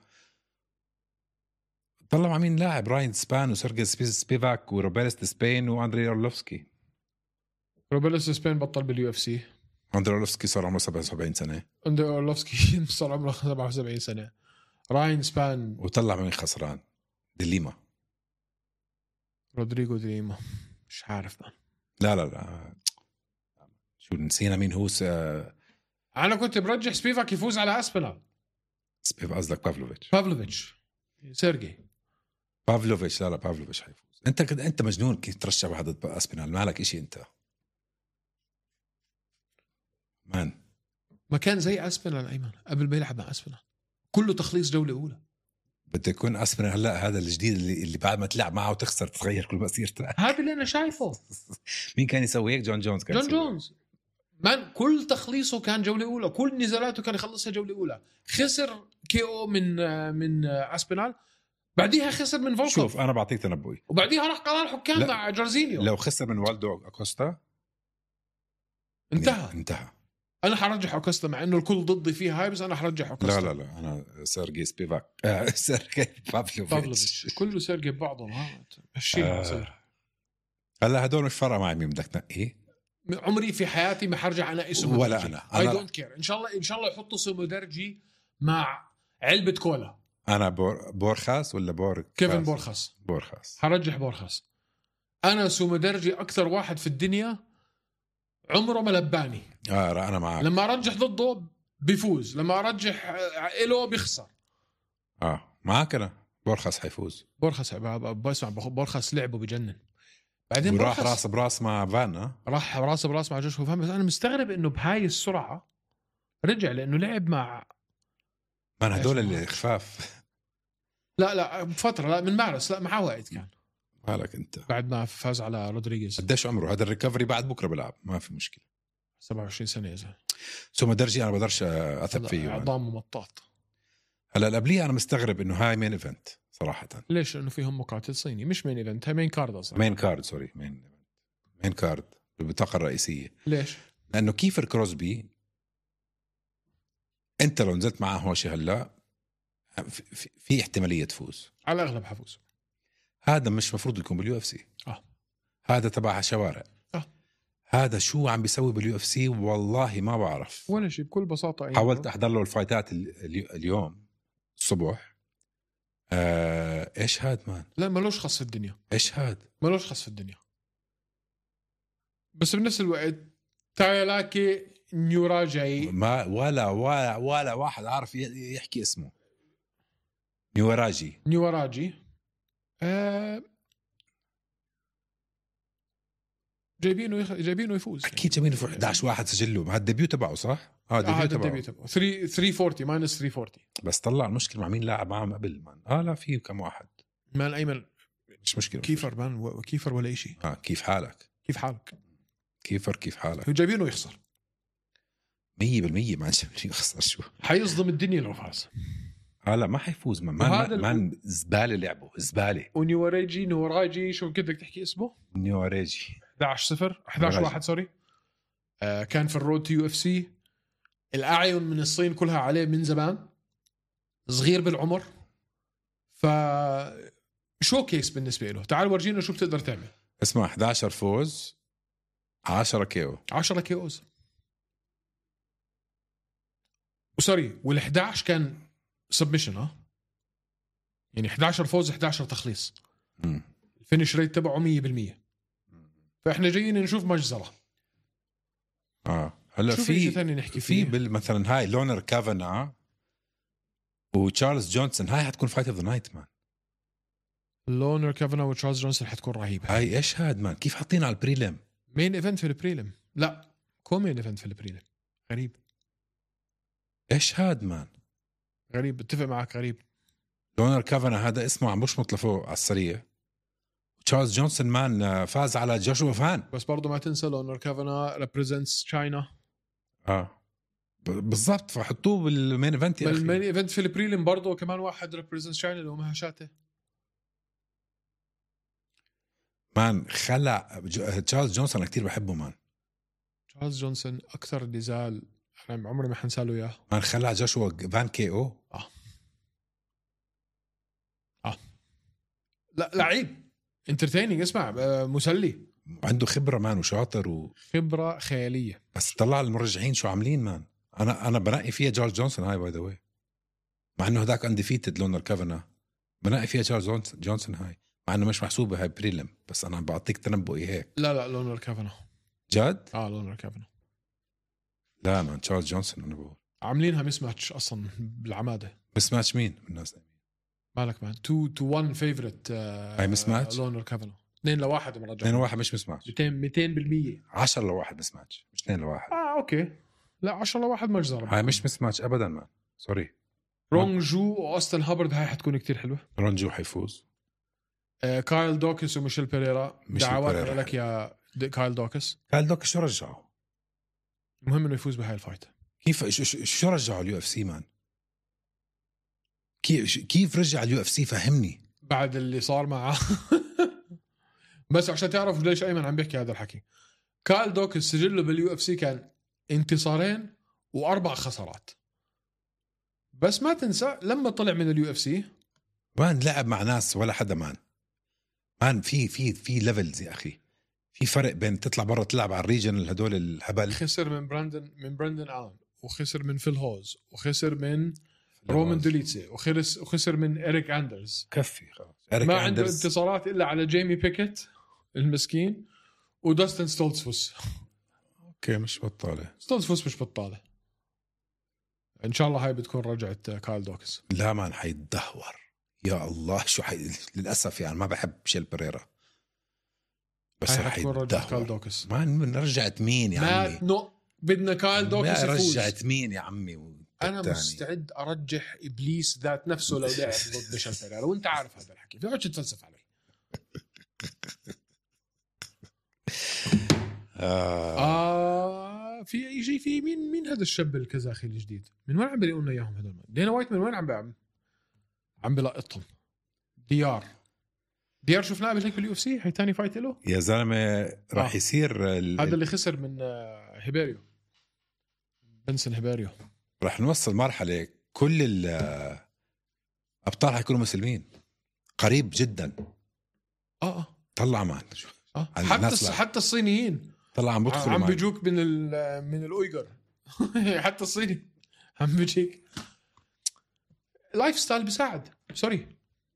طلع مع مين لاعب؟ راين سبان وسيرجي سبيفاك وروبيلس ديسبين واندري أورلوفسكي. روبيلس ديسبين بطل باليو اف سي. اندري أورلوفسكي صار عمره سبعة وسبعين سنة. اندري أورلوفسكي صار عمره سبعة وسبعين سنة. راين سبان وطلع مع مين خسران؟ ديليما. رودريغو ديليما مش عارف من. لا لا لا شو نسينا مين هو. س... انا كنت برجح سبيفاك يفوز على أسبينال. سبيف قصدك بافلوفيتش. بافلوفيتش سيرجي بافلوفيتش. لا لا بافلوفيتش حيفوز. انت كده انت مجنون كيف ترشح واحد ضد أسبينال. مالك اشي انت مان. ما كان زي أسبينال ايمن قبل ما يلعب مع أسبينال كله تخليص جولة اولى. بده يكون أسبينال هلا هذا الجديد اللي, اللي بعد ما تلعب معه وتخسر تتغير كل مسيرته. هذا اللي انا شايفه. مين كان يسوي هيك؟ جون جونز كان جون جونز مان كل تخليصه كان جوله اولى، كل نزالاته كان يخلصها جوله اولى. خسر كي او من من اسبينال، بعديها خسر من فولكوف. شوف انا بعطيك تنبؤي، وبعديها راح قرار حكام مع جارزينيو. لو خسر من والدو اكوستا انتهى انتهى. انا حرجح اوكستا مع انه الكل ضدي فيه هاي، بس انا حرجح اوكستا. لا لا لا انا سيرجي سبيفاك آه سيرجي بافلوفيتش كله سيرجي ببعضهم. ها هالشيء آه. صار هلا هدول مش فارقه معي مين بدك تنقي. عمري في حياتي ما حرجع انا اسمه ولا انا اي دونت كير. ان شاء الله ان شاء الله يحطوا سومودرجي مع علبه كولا. انا بور بورخاس ولا بور كيفن بورخاس. بورخاس حرجح بورخاس. انا سومودرجي اكثر واحد في الدنيا عمره ما لباني. اه انا معك. لما ارجح ضده بيفوز، لما ارجح له بيخسر. اه معك انا. بورخاس حيفوز. بورخاس بسمع بورخاس لعبه بجنن. بعدين وراح راس براس مع فان. راح راس براس مع جوشوا فان. بس انا مستغرب انه بهاي السرعه رجع، لانه لعب مع من هدول اللي خفاف. لا لا بفتره، لا من مارس، لا مع وقت كان مالك انت بعد ما فاز على رودريغيز. قديش عمره هذا؟ الريكفري بعد بكره بلعب ما في مشكله. سبعة وعشرين سنه اذا ثم درجي انا بقدرش اثق فيه. عظام ممطاط. هلا قبليه انا مستغرب انه هاي مين ايفنت صراحه. ليش؟ لانه فيهم مقاتل صيني. مش مين ايفنت، هاي مين كارد اصلا. مين كارد سوري مين مين كارد بالبطاقه الرئيسيه. ليش؟ لانه كيفر كروسبي انت لو نزلت معه هوشي هلا في, في, في احتماليه تفوز. على الاغلب حفوز. هذا مش مفروض يكون باليو اف سي. اه هذا تبع شوارع. اه هذا شو عم بيسوي باليو اف سي والله ما بعرف ولا شيء. بكل بساطه أيضا. حاولت احضر له الفايتات اليوم الصبح. آه ايش هاد مان؟ لا ملوش خص في الدنيا. ايش هاد؟ ملوش خص في الدنيا. بس بنفس الوقت تايلاكي نيوراجي ما ولا ولا ولا واحد عارف يحكي اسمه. نيوراجي نيوراجي آه جايبينه يخ... جايبينه يفوز. اكيد جايبينه في أحد عشر واحد سجله. هذا الديبيو تبعه صح؟ اه هذا الديبيو تبعه ثلاثمية وأربعين ماينس ثلاثمية وأربعين. بس طلع المشكله مع مين لاعب معهم قبل مان. اه لا في كم واحد. مان ايمن مش مشكله. كيفر مان و... كيفر ولا شيء. اه كيف حالك؟ كيف حالك؟ كيفر كيف حالك؟ جايبينه يخسر مية بالمية. ما نشوف يخسر شو حيصدم الدنيا لو فاز. اه لا ما حيفوز. ما مان, مان زباله لعبه زباله. ونيوراجي نيوراجي شو بدك تحكي اسمه؟ نيوراجي أحد عشر صفر أحد عشر واحد سوري. آه كان في الرود تو يو اف سي. الاعين من الصين كلها عليه من زمان. صغير بالعمر. ف شو كيس بالنسبه له. تعال ورجينا شو بتقدر تعمل. اسمع أحد عشر فوز عشرة كيو عشرة كيوز. وسوري وال11 كان سبمشن. ها يعني أحد عشر فوز أحد عشر تخليص. امم الفينش ريت تبعه مية بالمية. فاحنا جايين نشوف مجزره. اه هلا في ثاني نحكي في مثلا هاي لونر كافانا وتشارلز جونسون. هاي حتكون فايت اوف ذا نايت مان. لونر كافانا وتشارلز جونسون حتكون رهيبه. هاي ايش هاد مان؟ كيف حاطين على البريلم؟ مين ايفنت في البريلم؟ لا كومين ايفنت في البريلم. غريب. ايش هاد مان؟ غريب. بتفق معك غريب. لونر كافانا هذا اسمه عم بشمط لفوق على السريع. تشارلز جونسون مان فاز على جوشوا فان. بس برضو ما تنسى لونر كافانا ريبريزنتس تشاينا. اه بالضبط. فحطوه بالمين ايفنت يا اخي. بالمين ايفنت في البريلم برضو كمان واحد ريبريزنتس تشاينا اللي هو مهاشاته. مان خلع جو... تشارلز جونسون كتير بحبه مان. تشارلز جونسون اكثر نزال انا عمري ما حنساله اياه. مان خلع جوشوا فان كي او. اه اه لا لعيب انترتيننج. اسمع مسلي. عنده خبره مان وشاطر و... خبره خياليه. بس طلع المرجعين شو عاملين مان. انا انا بنقي فيها جارج جونسون هاي باي ذا واي. مع انه هداك انديفيتد لونر كافانا. بنقي فيها جارج جونسون هاي مع انه مش محسوبه هاي بريلم. بس انا بعطيك تنبؤي هيك. لا لا لونر كافانا جد. اه لونر كافانا. لا مان تشارلز جونسون انا بقول عاملينها مس ماتش اصلا بالعماده. مس ماتش مين من الناس؟ مالك مان اتنين تو واحد فيفورت. هاي مس ماتش. لونر كافانا اثنين لواحد مرة اثنين لواحد مش مس ماتش. مئتين مئتين بالمية. عشرة لواحد مس ماتش مش اثنين لواحد. اه اوكي. لا عشرة لواحد مجزرة. هاي مش مس ماتش ابدا مان. سوري. رونجو واوستن هابرد هاي حتكون كتير حلوه. رونجو حيفوز. آه كايل دوكس وميشيل بيريرا. دعوات لك يا كايل دوكس. كايل دوكس شو رجعه؟ المهم انه يفوز بهاي الفايت. كيف شو رجعوا اليو اف سي مان؟ كيف كيف رجع اليو اف سي؟ فهمني. بعد اللي صار معه. بس عشان تعرف ليش ايمن عم بيحكي هذا الحكي، كال دوكس سجله باليو اف سي كان انتصارين واربع خسارات. بس ما تنسى لما طلع من اليو اف سي مان لعب مع ناس ولا حدا مان مان في في في ليفلز يا اخي. في فرق بين تطلع برا تلعب على الريجنال هدول الهبل. خسر من براندن من براندن آلن، وخسر من فيل هوز، وخسر من رومان دوليتسي، وخسر وخسر من إريك أندرز. كفي خلاص. ما عنده انتصارات إلا على جيمي بيكيت المسكين وداستن ستولتسفوس. اوكي مش بطالة. ستولتسفوس مش بطالة. ان شاء الله هاي بتكون رجعت كال دوكس. لا مان حيتدهور يا الله. شو حي... للاسف يعني ما بحب شيل بريرا، بس هاي حتكون رجعت كال دوكس. مان رجعت مين يا عمي؟ نو بدنا كال دوكس يفوز. رجعت مين يا عمي؟ انا مستعد ارجح ابليس ذات نفسه لو لعب ضد ميشيل بيريرا، وانت عارف هذا الحكي، في عدش تفلسف علي. آه. آه في اي شيء. في مين مين هذا الشاب الكازاخي الجديد؟ من وين عم بيقولوا لنا اياهم هذول؟ دينا وايت من وين عم بيعمل عم بلقطهم؟ ديار ديار شفناه قبل هيك باليو اف سي. هي ثاني فايت له يا زلمه. راح آه. يصير ال... هذا اللي خسر من هيبيريو، بنسن هيبيريو. راح نوصل مرحله كل الابطال حيكونوا مسلمين قريب جدا. اه اه طلع مان. آه. حتى حتى الصينيين طلع عم بدخلوا عم بيجوك من ال من الاويغر. حتى الصيني عم بيجيك. لايف ستايل بيساعد. سوري،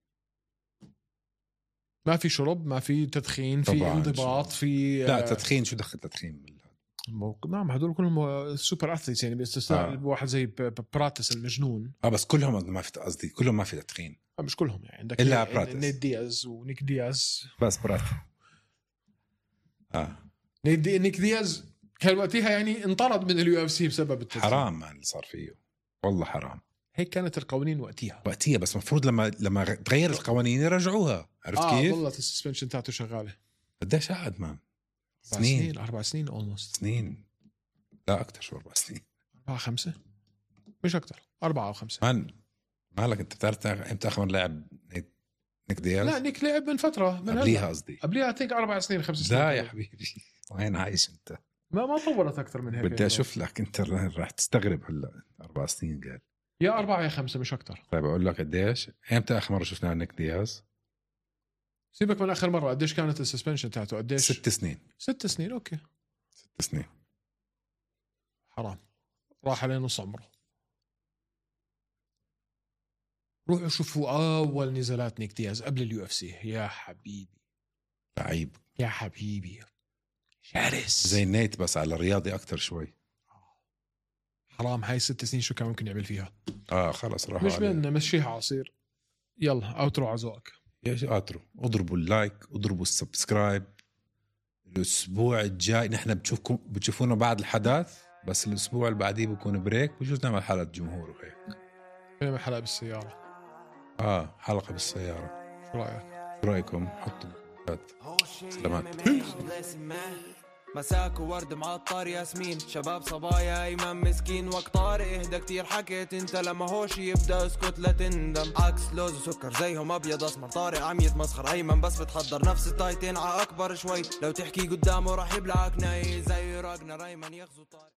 ما في شرب، ما في تدخين، في انضباط، في لا تدخين. شو دخل تدخين؟ نعم هدول كلهم سوبر اثليتس يعني، باستثناء آه. واحد زي براتس المجنون. اه بس كلهم ما في، قصدي كلهم ما في تدخين. آه مش كلهم يعني، عندك الا براتس، نيد دياز ونيك دياز. بس براتس اه نيد نيك دياز كان وقتها يعني انطرد من اليو اف سي بسبب التدخين. حرام ما اللي صار فيه، والله حرام. هيك كانت القوانين وقتها وقتها بس مفروض لما لما تغير القوانين يرجعوها. عرفت آه كيف؟ والله السسبنشن تاعته شغاله. قديش قعد مان؟ سنين. سنين أربع سنين almost. سنين لا أكتر. شو أربع سنين؟ أربعة خمسة مش أكتر. أربعة أو خمسة. مان مالك أنت بتعرف إمتى آخر لعب نيك دياز؟ لا نيك لعب من فترة، من قبليها قصدي. قبليها أتيك أربع سنين خمس سنين. لا يا حبيبي وين عايش أنت؟ ما ما طولت أكتر من هيك. بدي أشوف لك. أنت راح تستغرب هلا. أربع سنين قال. يا أربعة يا خمسة مش أكتر. طيب أقول لك قديش. إمتى آخر مرة شفنا نيك دياز؟ سيبك من آخر مرة. قديش كانت السسبنشن تاعته؟ قديش؟ ست سنين. ست سنين أوكي. ست سنين حرام. راح عليه نص عمره. روحوا شوفوا أول نزالات نيك دياز قبل اليو اف سي. يا حبيبي لعيب. يا حبيبي شرس زي نيت بس على رياضي أكتر شوي. حرام. هاي ست سنين شو كان ممكن يعمل فيها؟ آه خلاص راح. مش بدنا مشيها عصير. يلا أوترو عزوك. يا أوترو. اضربوا اللايك، اضربوا السبسكرايب. الأسبوع الجاي نحن بتشوفكم بتشوفونا بعد الحدث، بس الأسبوع اللي بعديه بيكون بريك. بجوز نعمل حلقة جمهور وهيك. نعمل حلقة بالسيارة. آه حلقة بالسيارة. شو رأيك؟ شو رأيكم؟ حطوا سلامات. مساك وورد معطر ياسمين، شباب صبايا ايمن مسكين، وقت طارق اهدى كتير حكيت انت، لما هوش يبدا اسكت لا تندم. عكس لوز وسكر زيهم ابيض اسمر، طارق عم يتمسخر ايمن بس بتحضر نفس التايتين ع اكبر شوي، لو تحكي قدامه راح يبلعك ناي زي راجنا ايمن يغزو طارق.